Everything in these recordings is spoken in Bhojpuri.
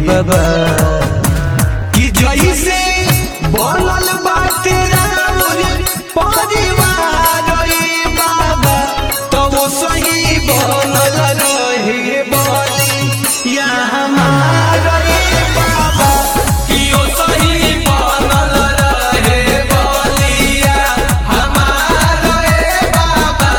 बाबा कि जैसे बनल बाटे राउर परिवार रे बाबा तो वो सही बनल रहे बोली या हमार रे बाबा कि वो सही बनल रहे बोली या हमार रे बाबा।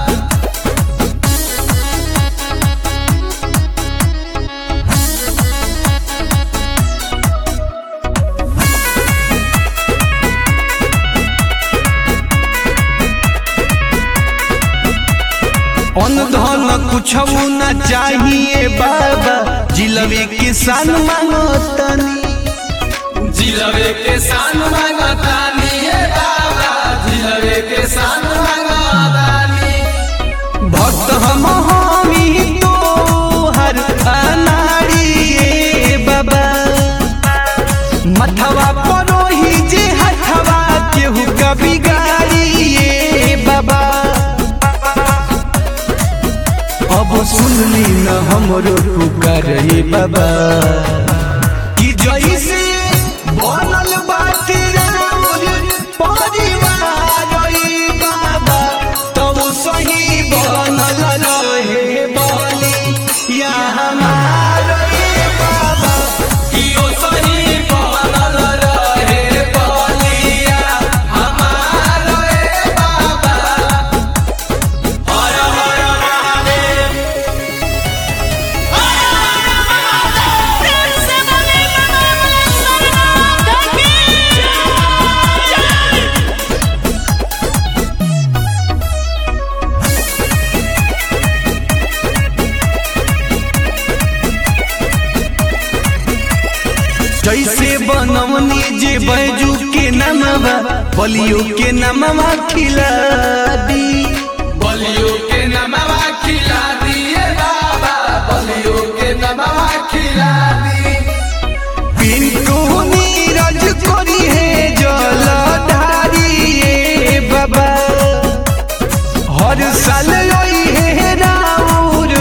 धन कुछ न चाहिए बाबा जिलबे के सान मांगतानी जिलबे के सान मांगतानी हे बाबा जिलबे के सान मांगतानी। भक्त हम हमी तो हर अनाड़ी बाबा मथवा परोही जे हथवा केहू का बिगाड़ी बाबा अब सुनली न हमरो पुकार रे बाबा कि जैसे बनल बाटे राउर परिवार रे बाबा तब सही बनल रहे बोली या हमार रे बाबा कि ओ सही बनल रहे बोली या हमार रे बाबा। हर हर महादेव। जैसे बनवनी जे बैजू के नमवा बलियो के नमवा खिला दी बलियो के नमवा खिला दिए बाबा बलियो के नमवा खिला दी। पिंटू नीरज करी है जलधारी बाबा हर साल आई है राउर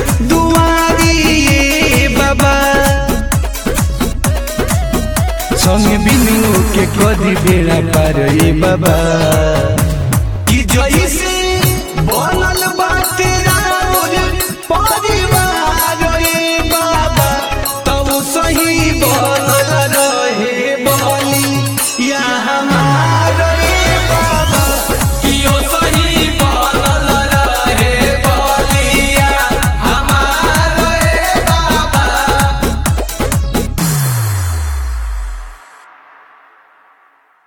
दुआरी बाबा संग बिनु के कदी बेड़ा पार रे बाबा।